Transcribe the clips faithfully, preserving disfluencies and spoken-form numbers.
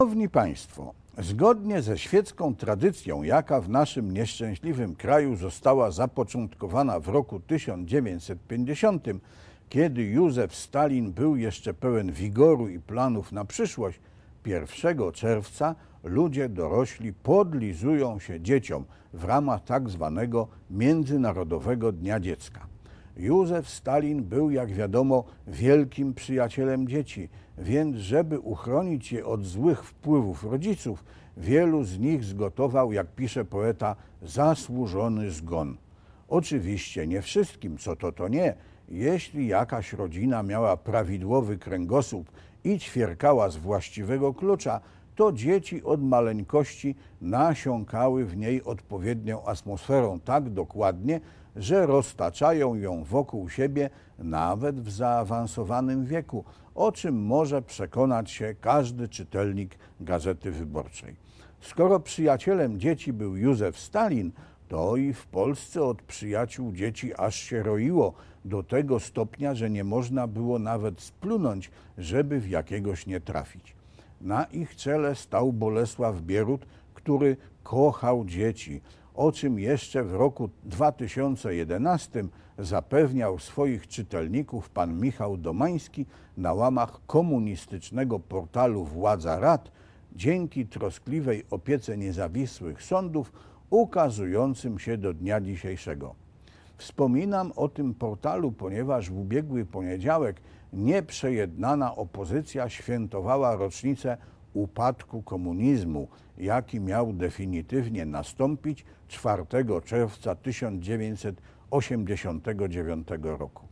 Szanowni Państwo, zgodnie ze świecką tradycją, jaka w naszym nieszczęśliwym kraju została zapoczątkowana w roku tysiąc dziewięćset pięćdziesiątym, kiedy Józef Stalin był jeszcze pełen wigoru i planów na przyszłość, pierwszego czerwca ludzie dorośli podlizują się dzieciom w ramach tak zwanego Międzynarodowego Dnia Dziecka. Józef Stalin był, jak wiadomo, wielkim przyjacielem dzieci, więc żeby uchronić je od złych wpływów rodziców, wielu z nich zgotował, jak pisze poeta, zasłużony zgon. Oczywiście nie wszystkim, co to to nie. Jeśli jakaś rodzina miała prawidłowy kręgosłup i ćwierkała z właściwego klucza, to dzieci od maleńkości nasiąkały w niej odpowiednią atmosferą tak dokładnie, że roztaczają ją wokół siebie nawet w zaawansowanym wieku, o czym może przekonać się każdy czytelnik Gazety Wyborczej. Skoro przyjacielem dzieci był Józef Stalin, to i w Polsce od przyjaciół dzieci aż się roiło do tego stopnia, że nie można było nawet splunąć, żeby w jakiegoś nie trafić. Na ich czele stał Bolesław Bierut, który kochał dzieci, o czym jeszcze w roku dwa tysiące jedenastym zapewniał swoich czytelników pan Michał Domański na łamach komunistycznego portalu Władza Rad, dzięki troskliwej opiece niezawisłych sądów ukazującym się do dnia dzisiejszego. Wspominam o tym portalu, ponieważ w ubiegły poniedziałek nieprzejednana opozycja świętowała rocznicę upadku komunizmu, jaki miał definitywnie nastąpić czwartego czerwca tysiąc dziewięćset osiemdziesiątego dziewiątego roku.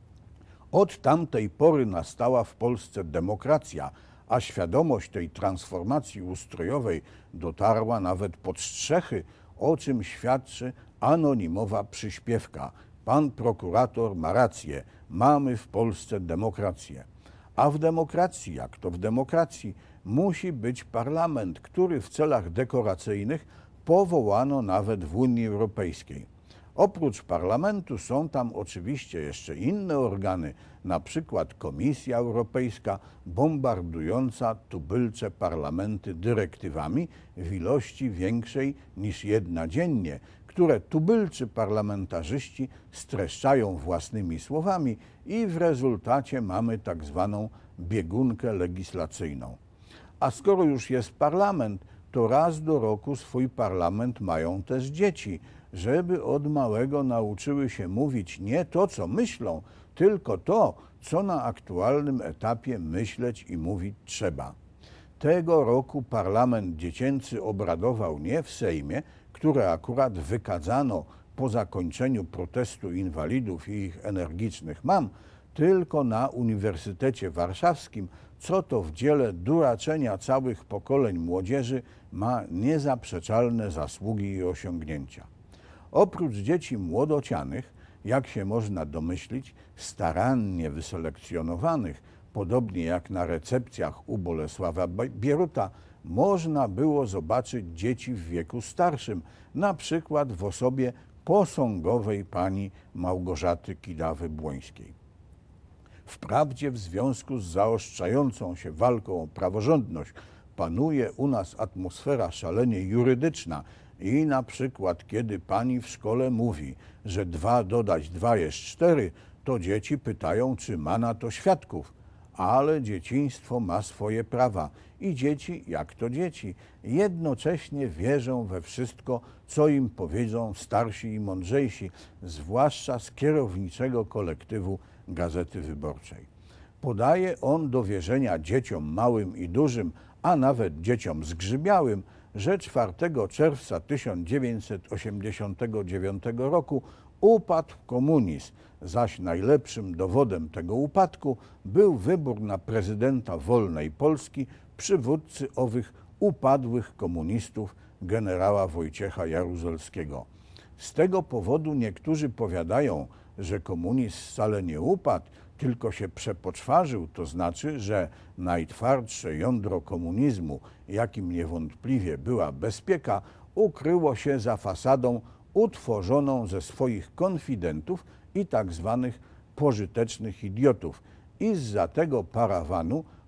Od tamtej pory nastała w Polsce demokracja, a świadomość tej transformacji ustrojowej dotarła nawet pod strzechy, o czym świadczy anonimowa przyśpiewka. Pan prokurator ma rację, mamy w Polsce demokrację. A w demokracji, jak to w demokracji, musi być parlament, który w celach dekoracyjnych powołano nawet w Unii Europejskiej. Oprócz parlamentu są tam oczywiście jeszcze inne organy, na przykład Komisja Europejska bombardująca tubylcze parlamenty dyrektywami w ilości większej niż jedna dziennie, które tubylczy parlamentarzyści streszczają własnymi słowami i w rezultacie mamy tak zwaną biegunkę legislacyjną. A skoro już jest parlament, to raz do roku swój parlament mają też dzieci, żeby od małego nauczyły się mówić nie to, co myślą, tylko to, co na aktualnym etapie myśleć i mówić trzeba. Tego roku parlament dziecięcy obradował nie w Sejmie, które akurat wykadzano po zakończeniu protestu inwalidów i ich energicznych mam, tylko na Uniwersytecie Warszawskim, co to w dziele duraczenia całych pokoleń młodzieży ma niezaprzeczalne zasługi i osiągnięcia. Oprócz dzieci młodocianych, jak się można domyślić, starannie wyselekcjonowanych, podobnie jak na recepcjach u Bolesława Bieruta, można było zobaczyć dzieci w wieku starszym, na przykład w osobie posągowej pani Małgorzaty Kidawy-Błońskiej. Wprawdzie w związku z zaostrzającą się walką o praworządność panuje u nas atmosfera szalenie jurydyczna i na przykład kiedy pani w szkole mówi, że dwa dodać dwa jest cztery, to dzieci pytają, czy ma na to świadków. Ale dzieciństwo ma swoje prawa i dzieci, jak to dzieci, jednocześnie wierzą we wszystko, co im powiedzą starsi i mądrzejsi, zwłaszcza z kierowniczego kolektywu Gazety Wyborczej. Podaje on do wierzenia dzieciom małym i dużym, a nawet dzieciom zgrzybiałym, że czwartego czerwca tysiąc dziewięćset osiemdziesiątego dziewiątego roku upadł komunizm, zaś najlepszym dowodem tego upadku był wybór na prezydenta wolnej Polski przywódcy owych upadłych komunistów generała Wojciecha Jaruzelskiego. Z tego powodu niektórzy powiadają, że komunizm wcale nie upadł, tylko się przepoczwarzył, to znaczy, że najtwardsze jądro komunizmu, jakim niewątpliwie była bezpieka, ukryło się za fasadą utworzoną ze swoich konfidentów i tak zwanych pożytecznych idiotów i zza tego parawanu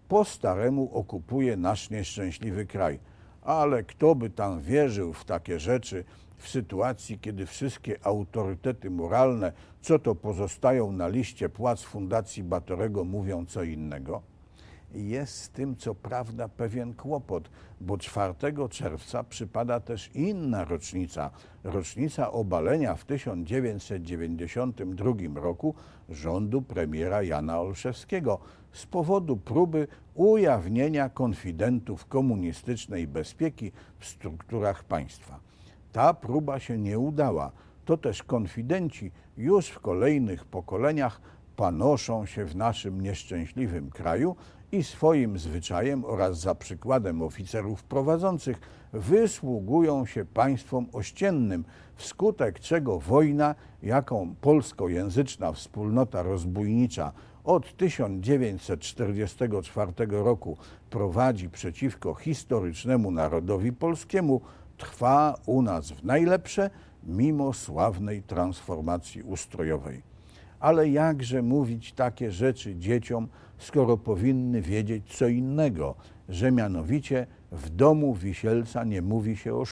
po staremu okupuje nasz nieszczęśliwy kraj. Ale kto by tam wierzył w takie rzeczy w sytuacji, kiedy wszystkie autorytety moralne, co to pozostają na liście płac Fundacji Batorego, mówią co innego? Jest z tym co prawda pewien kłopot, bo czwartego czerwca przypada też inna rocznica, rocznica obalenia w tysiąc dziewięćset dziewięćdziesiątym drugim roku rządu premiera Jana Olszewskiego z powodu próby ujawnienia konfidentów komunistycznej bezpieki w strukturach państwa. Ta próba się nie udała, to też konfidenci już w kolejnych pokoleniach panoszą się w naszym nieszczęśliwym kraju i swoim zwyczajem oraz za przykładem oficerów prowadzących wysługują się państwom ościennym, wskutek czego wojna, jaką polskojęzyczna wspólnota rozbójnicza od tysiąc dziewięćset czterdziestego czwartego roku prowadzi przeciwko historycznemu narodowi polskiemu, trwa u nas w najlepsze, mimo sławnej transformacji ustrojowej. Ale jakże mówić takie rzeczy dzieciom, skoro powinny wiedzieć co innego, że mianowicie w domu Wisielca nie mówi się o